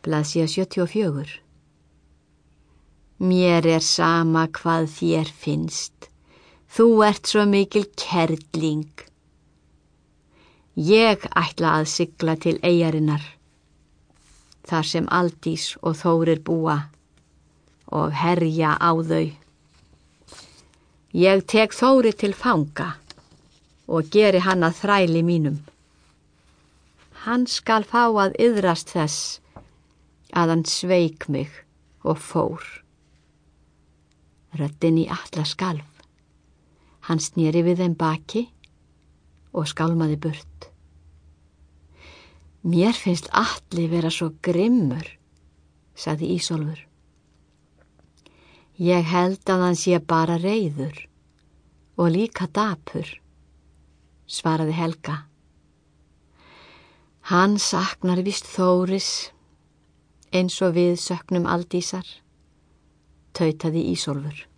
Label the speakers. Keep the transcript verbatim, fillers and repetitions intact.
Speaker 1: Blaðsíða sjötíu og fjögur. Mér er sama hvað þér finnst. Þú ert svo mikil kerling. Ég ætla að sigla til eyjarinnar, þar sem Aldís og Þórir búa, og herja á þau. Ég tek Þóri til fanga og geri hann að þræli mínum. Hann skal fá að iðrast þess að hann sveik mig og fór. Röddin í Atla skalf. Hann sneri við þeim baki og skálmaði burt. Mér finnst Atli vera svo grimmur, sagði Ísólfur. Ég held að hann sé bara reiður og líka dapur, svaraði Helga. Hann saknar víst Þóris eins og við söknum Aldísar, tautaði Ísólfur.